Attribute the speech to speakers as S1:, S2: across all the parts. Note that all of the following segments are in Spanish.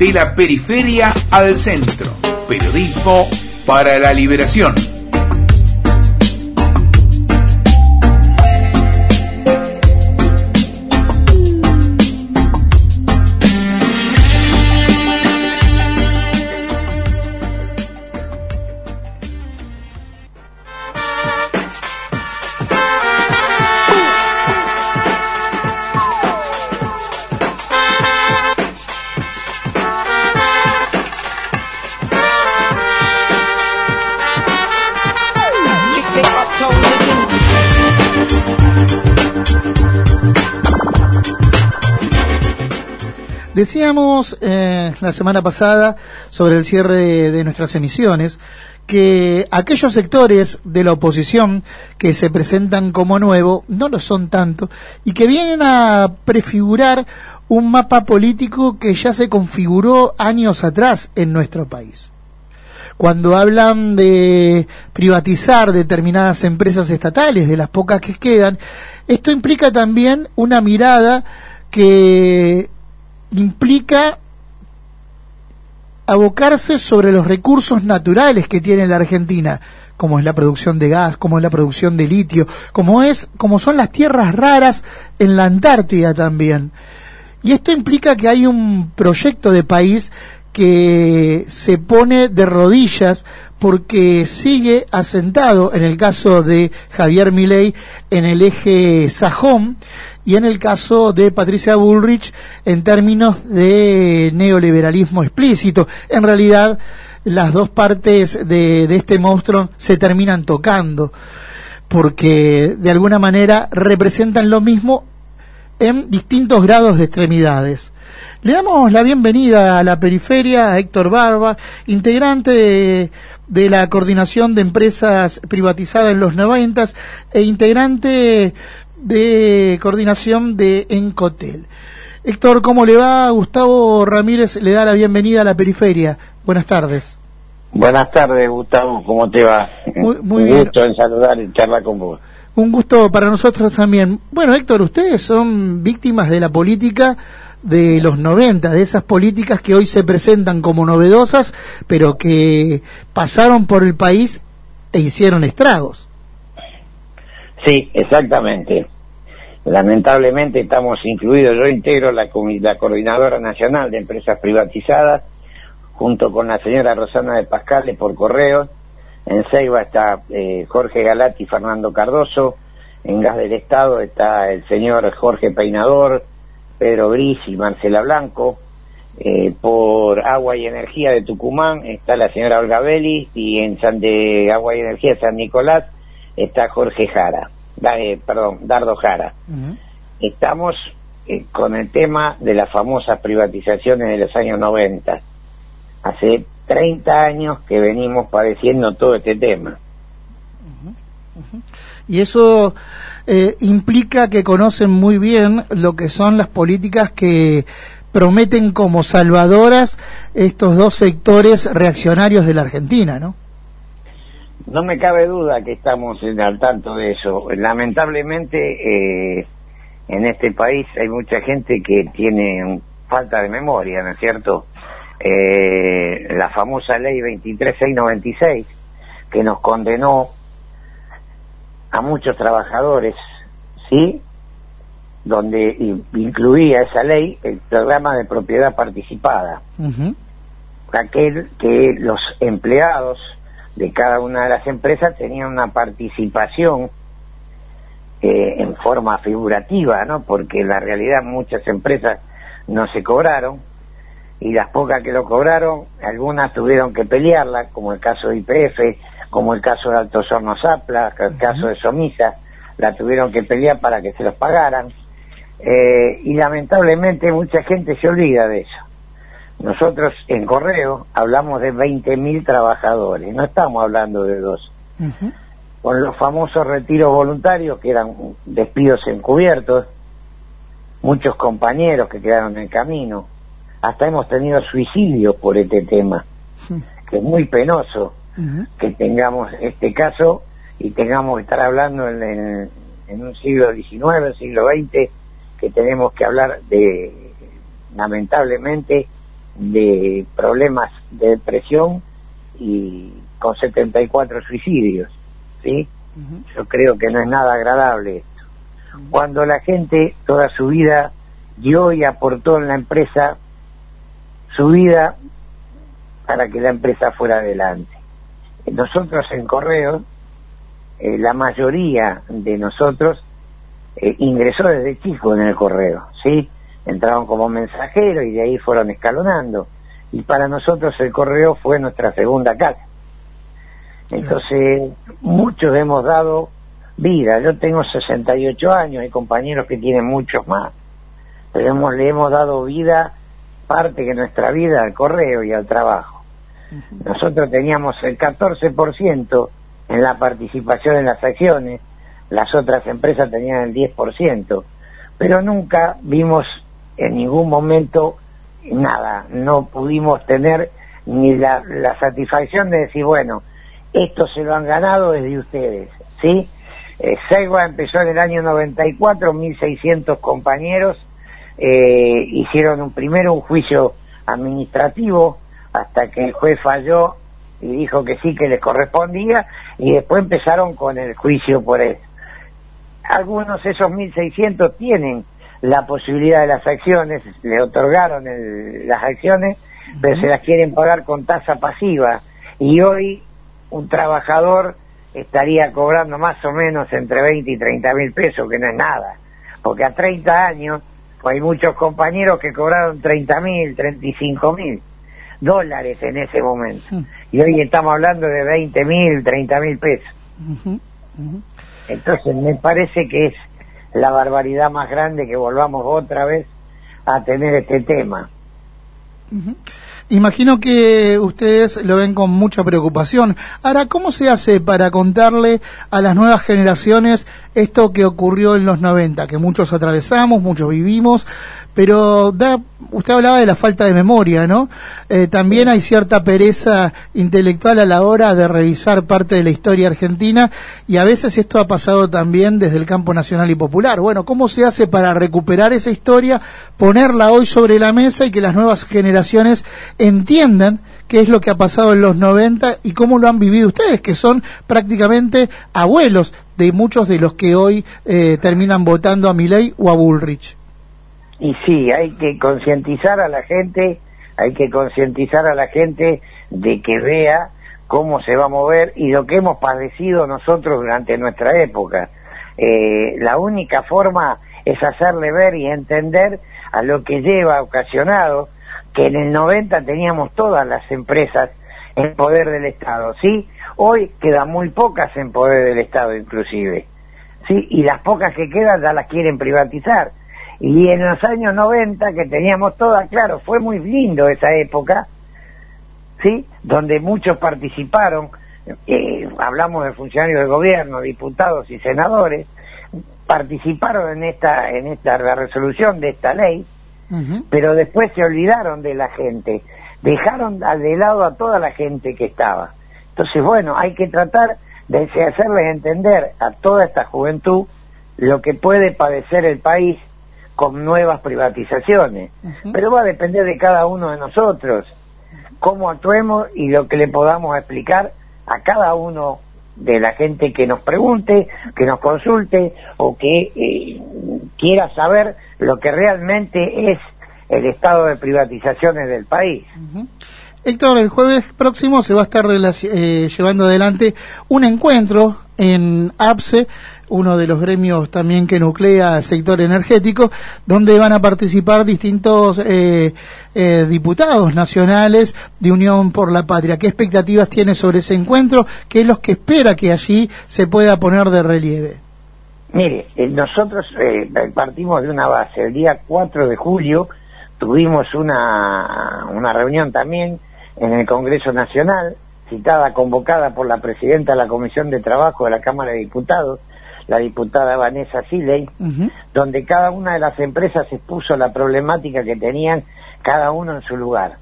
S1: de la periferia al centro. Periodismo para la liberación.
S2: Decíamos la semana pasada sobre el cierre de nuestras emisiones que aquellos sectores de la oposición que se presentan como nuevo no lo son tanto y que vienen a prefigurar un mapa político que ya se configuró años atrás en nuestro país. Cuando hablan de privatizar determinadas empresas estatales, de las pocas que quedan, esto implica también una mirada que implica abocarse sobre los recursos naturales que tiene la Argentina, como es la producción de gas, como es la producción de litio, como son las tierras raras en la Antártida también. Y esto implica que hay un proyecto de país que se pone de rodillas porque sigue asentado, en el caso de Javier Milei, en el eje sajón, y en el caso de Patricia Bullrich en términos de neoliberalismo explícito. En realidad las dos partes de este monstruo se terminan tocando porque de alguna manera representan lo mismo en distintos grados de extremidades. Le damos la bienvenida a la periferia a Héctor Barba, integrante de la coordinación de empresas privatizadas en los 90 e integrante de coordinación de Encotel. Héctor, ¿cómo le va? Gustavo Ramírez le da la bienvenida a la periferia. Buenas tardes.
S3: Buenas tardes, Gustavo, ¿cómo te va?
S2: Muy bien.
S3: Un gusto en saludar y charlar con vos.
S2: Un gusto para nosotros también. Bueno, Héctor, ustedes son víctimas de la política de los 90, de esas políticas que hoy se presentan como novedosas, pero que pasaron por el país e hicieron estragos.
S3: Sí, exactamente. Lamentablemente estamos incluidos, yo integro la Coordinadora Nacional de Empresas Privatizadas, junto con la señora Rosana de Pascale por correo. En Ceiba está Jorge Galati y Fernando Cardoso. En Gas del Estado está el señor Jorge Peinador, Pedro Gris y Marcela Blanco. Por Agua y Energía de Tucumán está la señora Olga Belli, y en de Agua y Energía de San Nicolás está Jorge Jara, Dardo Jara. Uh-huh. Estamos con el tema de las famosas privatizaciones de los años 90. Hace 30 años que venimos padeciendo todo este tema.
S2: Uh-huh. Uh-huh. Y eso implica que conocen muy bien lo que son las políticas que prometen como salvadoras estos dos sectores reaccionarios de la Argentina, ¿no?
S3: No me cabe duda que estamos al tanto de eso. Lamentablemente en este país hay mucha gente que tiene falta de memoria, ¿no es cierto? La famosa ley 23696 que nos condenó a muchos trabajadores, ¿sí? Donde incluía esa ley el programa de propiedad participada. Uh-huh. Aquel que los empleados de cada una de las empresas tenían una participación en forma figurativa, ¿no? Porque en la realidad muchas empresas no se cobraron, y las pocas que lo cobraron, algunas tuvieron que pelearla, como el caso de YPF, como el caso de Altos Hornos Apla, el caso de Somisa, la tuvieron que pelear para que se los pagaran, y lamentablemente mucha gente se olvida de eso. Nosotros en Correo hablamos de 20.000 trabajadores, no estamos hablando de dos. Uh-huh. Con los famosos retiros voluntarios, que eran despidos encubiertos, muchos compañeros que quedaron en el camino, hasta hemos tenido suicidios por este tema, que es muy penoso. Uh-huh. Que tengamos este caso y tengamos que estar hablando en un siglo XIX, siglo XX, que tenemos que hablar de, lamentablemente, de problemas de depresión y con 74 suicidios, ¿sí? Yo creo que no es nada agradable esto. Cuando la gente toda su vida dio y aportó en la empresa su vida para que la empresa fuera adelante. Nosotros en Correos, la mayoría de nosotros ingresó desde chico en el Correo, ¿sí? Entraron como mensajeros y de ahí fueron escalonando. Y para nosotros el Correo fue nuestra segunda casa. Entonces, muchos hemos dado vida. Yo tengo 68 años, hay compañeros que tienen muchos más. Pero le hemos dado vida, parte de nuestra vida, al Correo y al trabajo. Nosotros teníamos el 14% en la participación en las acciones, las otras empresas tenían el 10%, pero nunca vimos en ningún momento nada, no pudimos tener ni la satisfacción de decir, bueno, esto se lo han ganado desde ustedes, ¿sí? Segua empezó en el año 94, 1.600 compañeros hicieron primero un juicio administrativo hasta que el juez falló y dijo que sí, que les correspondía, y después empezaron con el juicio por eso. Algunos de esos 1.600 tienen la posibilidad de las acciones, le otorgaron las acciones, pero se las quieren pagar con tasa pasiva, y hoy un trabajador estaría cobrando más o menos entre 20 y 30 mil pesos, que no es nada, porque a 30 años hay muchos compañeros que cobraron 30.000, 35.000 dólares en ese momento, y hoy estamos hablando de 20.000, 30.000 pesos. Entonces me parece que es la barbaridad más grande que volvamos otra vez a tener este tema.
S2: Imagino que ustedes lo ven con mucha preocupación. Ahora, ¿cómo se hace para contarle a las nuevas generaciones esto que ocurrió en los 90, que muchos atravesamos, muchos vivimos, pero usted hablaba de la falta de memoria, ¿no? También hay cierta pereza intelectual a la hora de revisar parte de la historia argentina, y a veces esto ha pasado también desde el campo nacional y popular. Bueno, ¿cómo se hace para recuperar esa historia, ponerla hoy sobre la mesa y que las nuevas generaciones entiendan qué es lo que ha pasado en los 90 y cómo lo han vivido ustedes, que son prácticamente abuelos de muchos de los que hoy terminan votando a Milei o a Bullrich?
S3: Y sí, hay que concientizar a la gente, de que vea cómo se va a mover y lo que hemos padecido nosotros durante nuestra época. La única forma es hacerle ver y entender a lo que lleva ocasionado que en el 90 teníamos todas las empresas en poder del Estado, ¿sí? Hoy quedan muy pocas en poder del Estado inclusive, ¿sí? Y las pocas que quedan ya las quieren privatizar. Y en los años 90 que teníamos todas, claro, fue muy lindo esa época, ¿sí? Donde muchos participaron, hablamos de funcionarios de gobierno, diputados y senadores, participaron en la resolución de esta ley, pero después se olvidaron de la gente, dejaron de lado a toda la gente que estaba. Entonces, bueno, hay que tratar de hacerles entender a toda esta juventud lo que puede padecer el país con nuevas privatizaciones, pero va a depender de cada uno de nosotros cómo actuemos y lo que le podamos explicar a cada uno de la gente que nos pregunte, que nos consulte o que quiera saber lo que realmente es el estado de privatizaciones del país.
S2: Héctor, el jueves próximo se va a estar llevando adelante un encuentro en APSE, uno de los gremios también que nuclea el sector energético, donde van a participar distintos diputados nacionales de Unión por la Patria. ¿Qué expectativas tiene sobre ese encuentro? ¿Qué es lo que espera que allí se pueda poner de relieve?
S3: Mire, nosotros partimos de una base. El día 4 de julio tuvimos una reunión también en el Congreso Nacional, convocada por la presidenta de la Comisión de Trabajo de la Cámara de Diputados, la diputada Vanessa Siley, donde cada una de las empresas expuso la problemática que tenían cada uno en su lugar.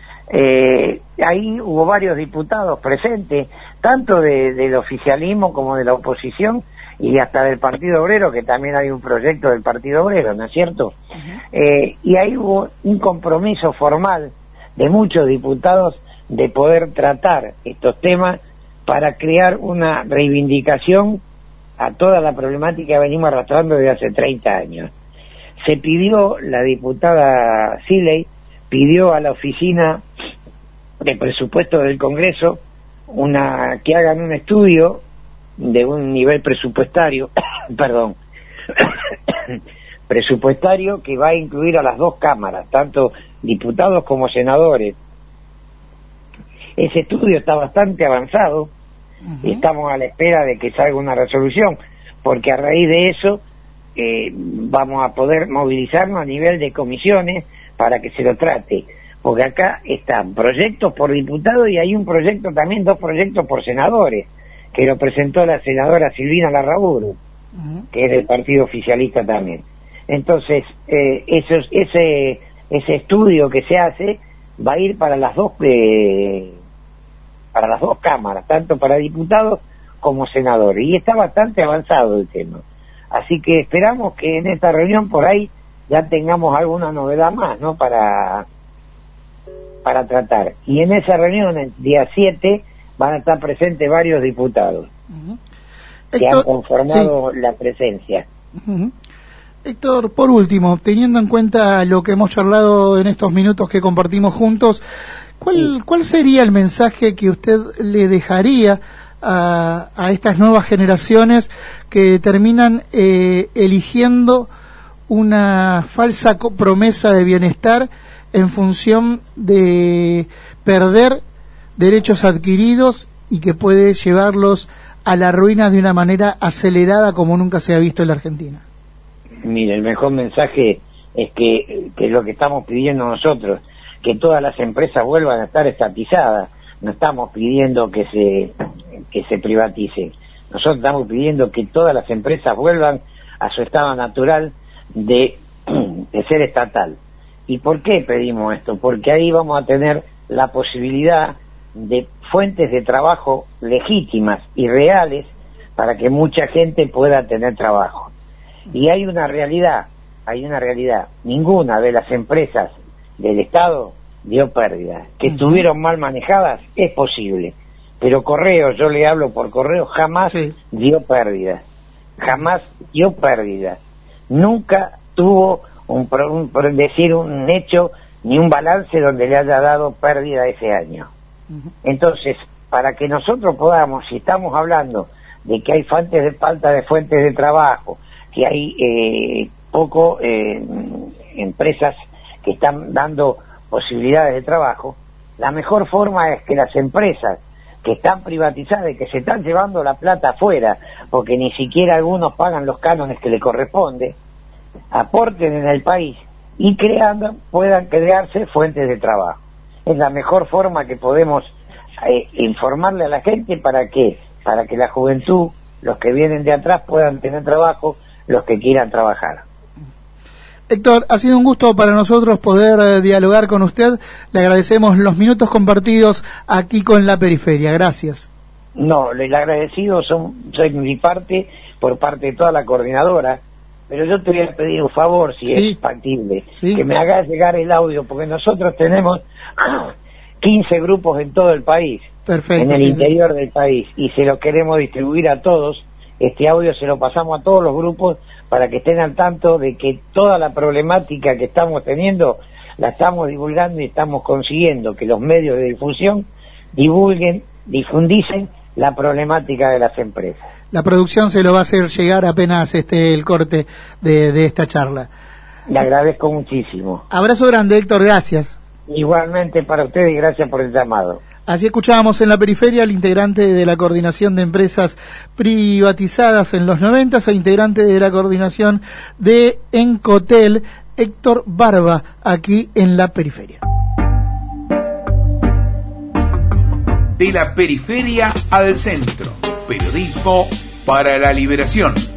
S3: Ahí hubo varios diputados presentes, tanto del oficialismo como de la oposición, y hasta del Partido Obrero, que también hay un proyecto del Partido Obrero, ¿no es cierto? Y ahí hubo un compromiso formal de muchos diputados de poder tratar estos temas para crear una reivindicación a toda la problemática que venimos arrastrando desde hace 30 años. Se pidió, la diputada Siley pidió a la oficina de presupuesto del Congreso que hagan un estudio de un nivel presupuestario, perdón, presupuestario que va a incluir a las dos cámaras, tanto diputados como senadores. Ese estudio está bastante avanzado, estamos a la espera de que salga una resolución, porque a raíz de eso vamos a poder movilizarnos a nivel de comisiones para que se lo trate, porque acá están proyectos por diputados y hay un proyecto también, 2 proyectos por senadores, que lo presentó la senadora Silvina Larraburu, que es del partido oficialista también. Entonces, ese estudio que se hace va a ir para las dos cámaras, tanto para diputados como senadores, y está bastante avanzado el tema. Así que esperamos que en esta reunión por ahí ya tengamos alguna novedad más, ¿no?, para tratar. Y en esa reunión, el día 7, van a estar presentes varios diputados que han conformado la presencia.
S2: Héctor, por último, teniendo en cuenta lo que hemos charlado en estos minutos que compartimos juntos, ¿cuál sería el mensaje que usted le dejaría a estas nuevas generaciones que terminan eligiendo una falsa promesa de bienestar en función de perder derechos adquiridos y que puede llevarlos a la ruina de una manera acelerada como nunca se ha visto en la Argentina?
S3: Mire, el mejor mensaje es que es lo que estamos pidiendo nosotros, que todas las empresas vuelvan a estar estatizadas. No estamos pidiendo que se privaticen. Nosotros estamos pidiendo que todas las empresas vuelvan a su estado natural de ser estatal. ¿Y por qué pedimos esto? Porque ahí vamos a tener la posibilidad de fuentes de trabajo legítimas y reales para que mucha gente pueda tener trabajo. Y hay una realidad, ninguna de las empresas del Estado dio pérdida. Que estuvieron mal manejadas es posible, pero Correo, yo le hablo por Correo, jamás dio pérdida, nunca tuvo un hecho ni un balance donde le haya dado pérdida ese año. Entonces, para que nosotros podamos, si estamos hablando de que hay falta de fuentes de trabajo, que hay empresas que están dando posibilidades de trabajo, la mejor forma es que las empresas que están privatizadas y que se están llevando la plata afuera, porque ni siquiera algunos pagan los cánones que le corresponde, aporten en el país y puedan crearse fuentes de trabajo. Es la mejor forma que podemos informarle a la gente para que la juventud, los que vienen de atrás, puedan tener trabajo, los que quieran trabajar.
S2: Héctor, ha sido un gusto para nosotros poder dialogar con usted. Le agradecemos los minutos compartidos aquí con La Periferia. Gracias.
S3: No, el agradecido soy mi parte, por parte de toda la coordinadora, pero yo te voy a pedir un favor, si es factible, que me hagas llegar el audio, porque nosotros tenemos 15 grupos en todo el país, en el interior del país, y se lo queremos distribuir a todos. Este audio se lo pasamos a todos los grupos para que estén al tanto de que toda la problemática que estamos teniendo la estamos divulgando y estamos consiguiendo que los medios de difusión difundicen la problemática de las empresas.
S2: La producción se lo va a hacer llegar apenas el corte de esta charla.
S3: Le agradezco muchísimo.
S2: Abrazo grande, Héctor, gracias.
S3: Igualmente para usted y gracias por el llamado.
S2: Así escuchábamos en La Periferia al integrante de la Coordinación de Empresas Privatizadas en los 90 e integrante de la Coordinación de Encotel, Héctor Barba, aquí en La Periferia.
S1: De la periferia al centro, periodismo para la liberación.